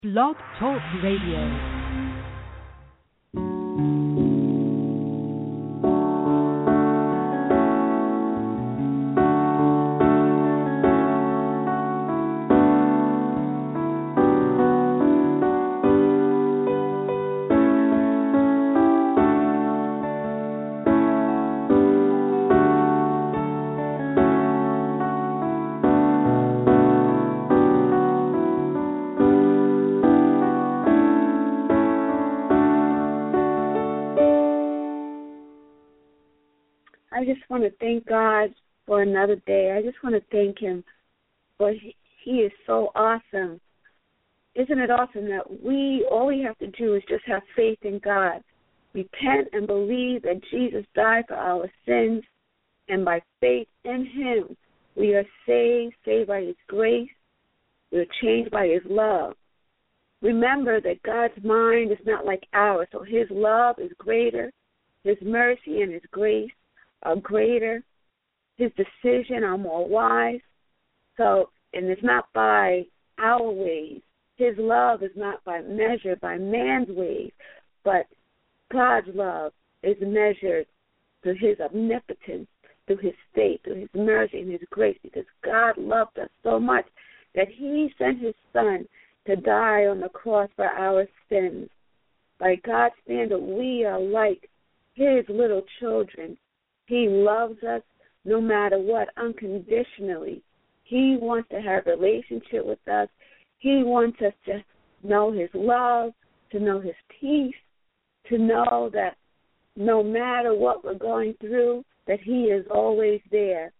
Blog Talk Radio. I just want to thank God for another day. I just want to thank Him for He is so awesome. Isn't it awesome that all we have to do is just have faith in God, repent and believe that Jesus died for our sins, and by faith in Him, we are saved by His grace, we are changed by His love. Remember that God's mind is not like ours, so His love is greater, His mercy and His grace are greater. His decisions are more wise. So, and it's not by our ways. His love is not measured by man's ways, but God's love is measured through His omnipotence, through His faith, through His mercy and His grace, because God loved us so much that He sent His Son to die on the cross for our sins. By God's standard, we are like His little children. He loves us no matter what, unconditionally. He wants to have a relationship with us. He wants us to know His love, to know His peace, to know that no matter what we're going through, that He is always there.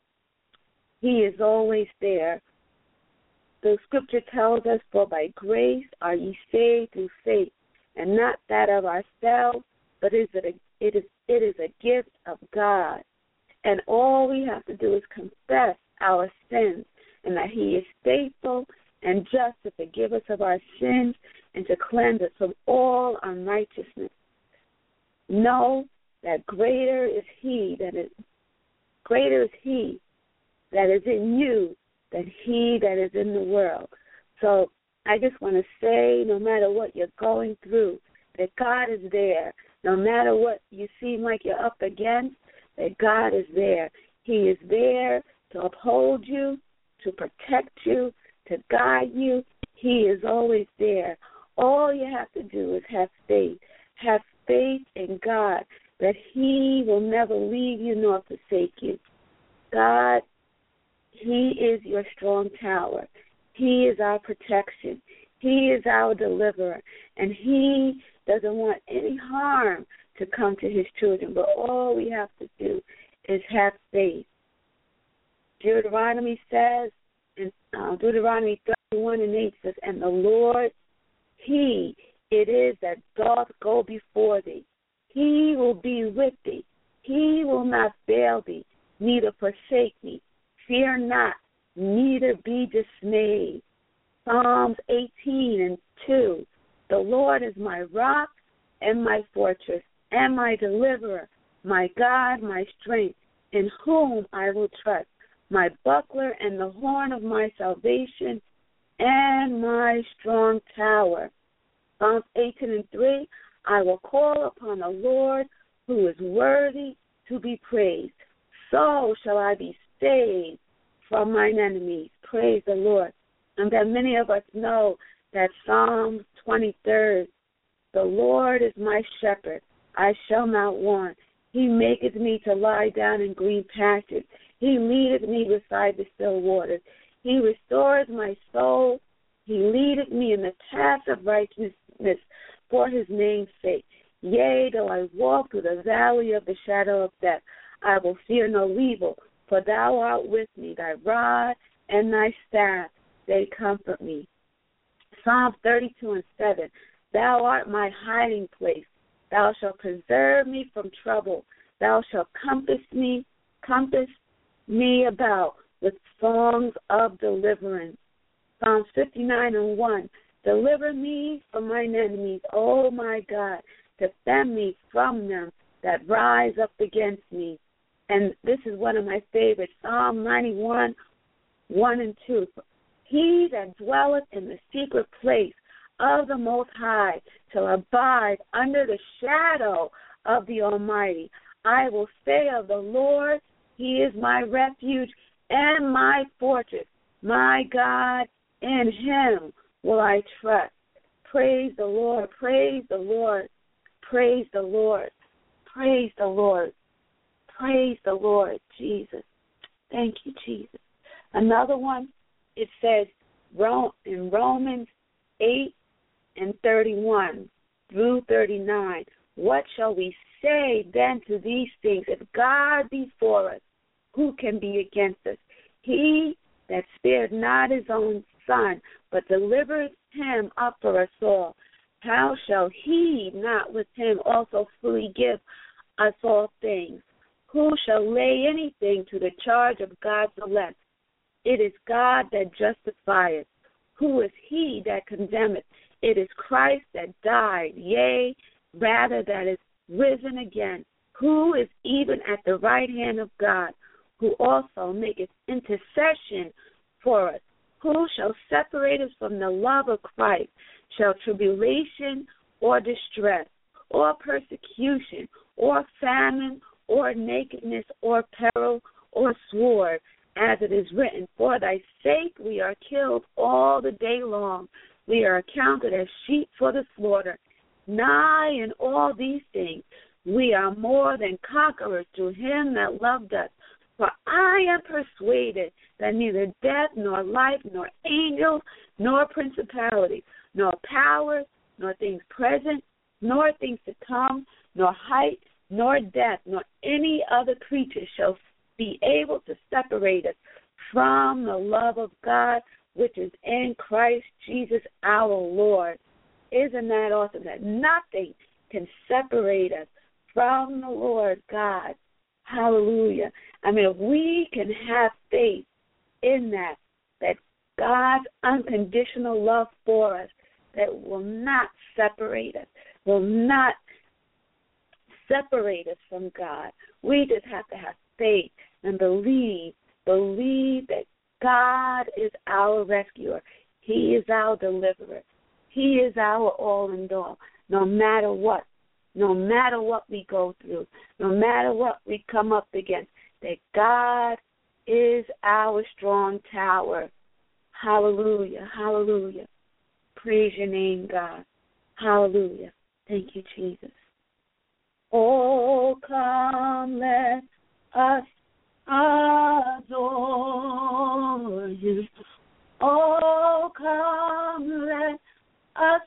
He is always there. The Scripture tells us, for by grace are ye saved through faith, and not that of ourselves, but it is a gift of God. And all we have to do is confess our sins, and that He is faithful and just to forgive us of our sins and to cleanse us from all unrighteousness. Know that greater is He that is in you than he that is in the world. So I just want to say, no matter what you're going through, that God is there. No matter what you seem like you're up against, that God is there. He is there to uphold you, to protect you, to guide you. He is always there. All you have to do is have faith. Have faith in God that He will never leave you nor forsake you. God, He is your strong tower. He is our protection. He is our deliverer. And He doesn't want any harm to come to His children. But all we have to do is have faith. Deuteronomy says, in Deuteronomy 31:8 says, and the Lord, He it is that doth go before thee. He will be with thee. He will not fail thee, neither forsake thee. Fear not, neither be dismayed. Psalms 18:2. The Lord is my rock and my fortress and my deliverer, my God, my strength, in whom I will trust, my buckler and the horn of my salvation and my strong tower. Psalms 18:3. I will call upon the Lord who is worthy to be praised. So shall I be saved from mine enemies. Praise the Lord. And that many of us know that Psalm 23, the Lord is my shepherd, I shall not want. He maketh me to lie down in green pastures. He leadeth me beside the still waters. He restores my soul. He leadeth me in the paths of righteousness for His name's sake. Yea, though I walk through the valley of the shadow of death, I will fear no evil, for Thou art with me. Thy rod and Thy staff, they comfort me. Psalm 32:7. Thou art my hiding place. Thou shalt preserve me from trouble. Thou shalt compass me about with songs of deliverance. Psalm 59:1. Deliver me from mine enemies, O my God. Defend me from them that rise up against me. And this is one of my favorites, Psalm 91:1 and 2. He that dwelleth in the secret place of the Most High shall abide under the shadow of the Almighty. I will say of the Lord, He is my refuge and my fortress. My God, in Him will I trust. Praise the Lord, praise the Lord, praise the Lord, praise the Lord, praise the Lord, Jesus. Thank you, Jesus. Another one, it says in Romans 8:31 through 39, what shall we say then to these things? If God be for us, who can be against us? He that spared not his own Son, but delivered him up for us all, how shall he not with him also fully give us all things? Who shall lay anything to the charge of God's elect? It is God that justifieth. Who is he that condemneth? It is Christ that died, yea, rather that is risen again, who is even at the right hand of God, who also maketh intercession for us. Who shall separate us from the love of Christ? Shall tribulation or distress or persecution or famine or nakedness or peril or sword? As it is written, for thy sake we are killed all the day long. We are accounted as sheep for the slaughter. Nigh in all these things we are more than conquerors through him that loved us. For I am persuaded that neither death, nor life, nor angels, nor principalities, nor powers, nor things present, nor things to come, nor height, nor depth, nor any other creature shall be able to separate us from the love of God, which is in Christ Jesus our Lord. Isn't that awesome that nothing can separate us from the Lord God? Hallelujah. I mean, if we can have faith in that God's unconditional love for us, that will not separate us, will not separate us from God. We just have to have faith and believe that God is our rescuer. He is our deliverer. He is our all in all, no matter what we go through, no matter what we come up against, that God is our strong tower. Hallelujah, hallelujah. Praise your name, God. Hallelujah. Thank you, Jesus. Oh, come, let us adore you. Oh, come, let us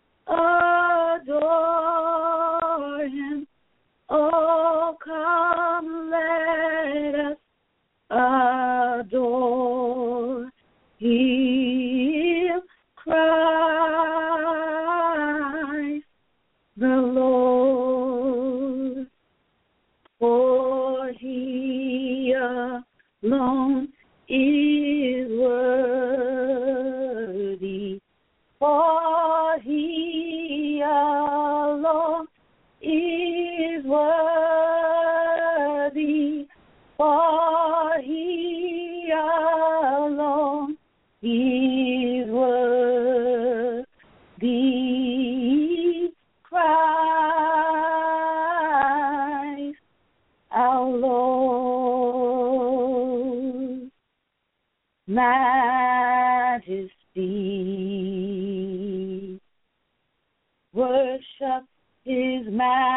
adore him. Oh, come, let us adore him, Christ the Lord. For he alone is worthy. For he alone is worthy. For he alone is worthy. Christ our Lord. Majesty, worship his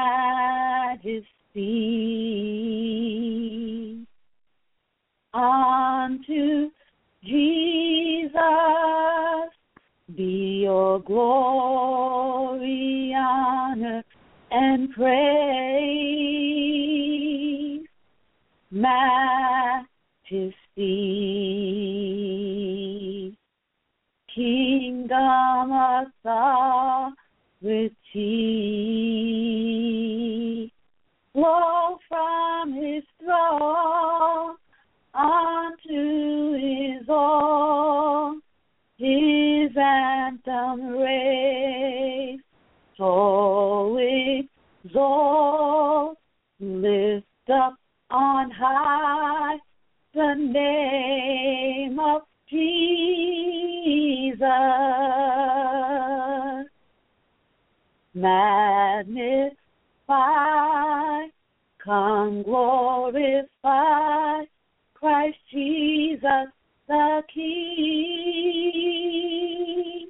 majesty. Unto Jesus be your glory, honor, and praise. Majesty, kingdom authority, flow from his throne unto his own. His anthem raise, so exalt, lift up on high the name of Jesus. magnify, come glorify Christ Jesus the King.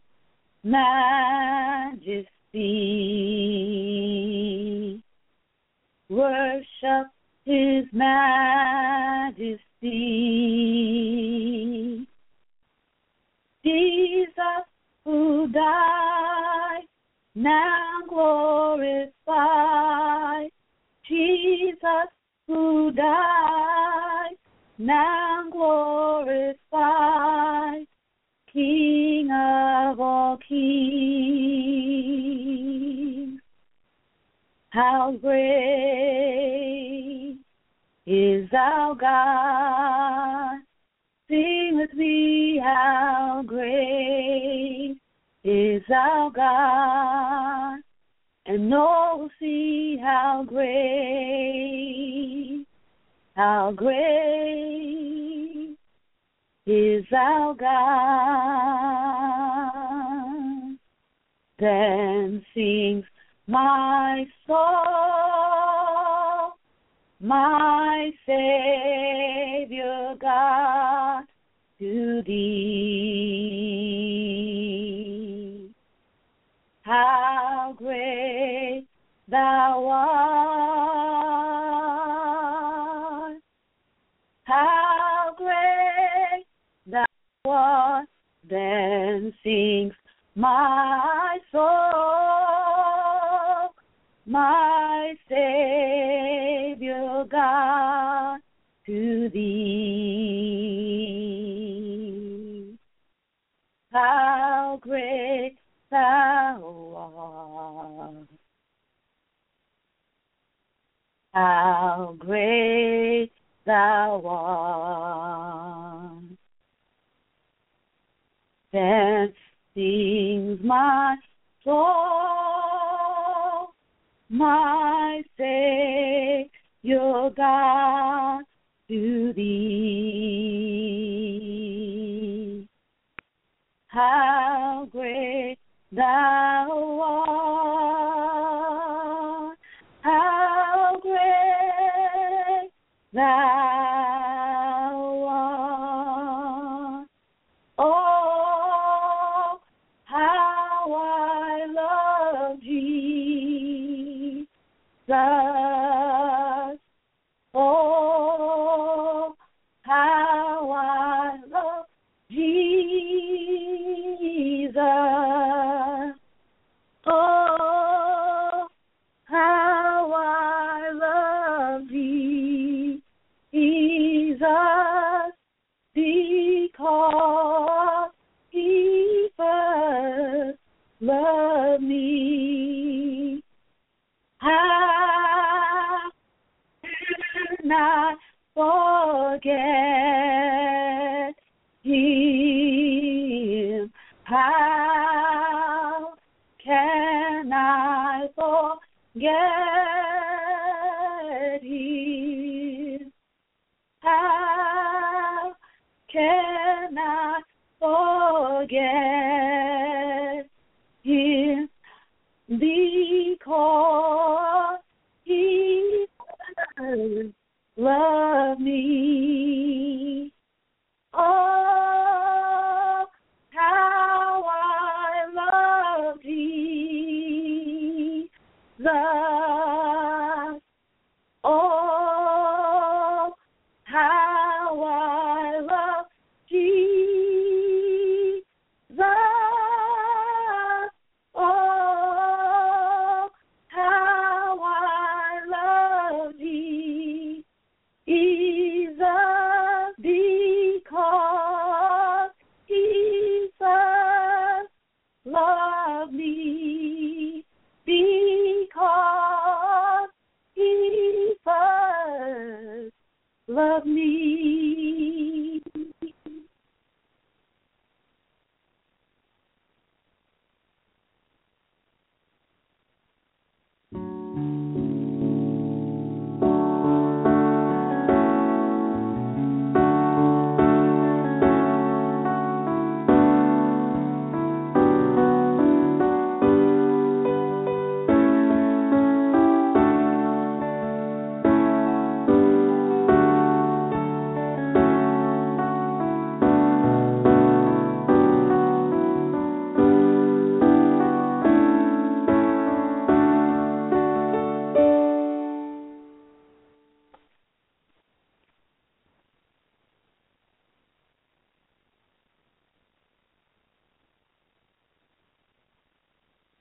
Majesty, worship His majesty. Jesus who died, now glorify. Jesus who died, now glorify. King of all kings, how great is our God. Sing with me, how great is our God, and all will see how great is our God. Then sings my soul, my Savior God, to Thee. How great Thou art! How great Thou art! Then sings my soul, my Savior God, to Thee. How great Thou art! How great Thou art! Then sings my soul, my Savior God, to Thee. How great Thou art! How great Thou art! Oh, how I love Jesus. Oh, how I love Jesus. Oh, how I love Jesus, because He first loved me. How can I forget Him? How can I forget Him? How can I forget Him? Because He first loved me. Oh, how I love Jesus. Oh, how I love Jesus. Oh, how I love Jesus, because He first loved me.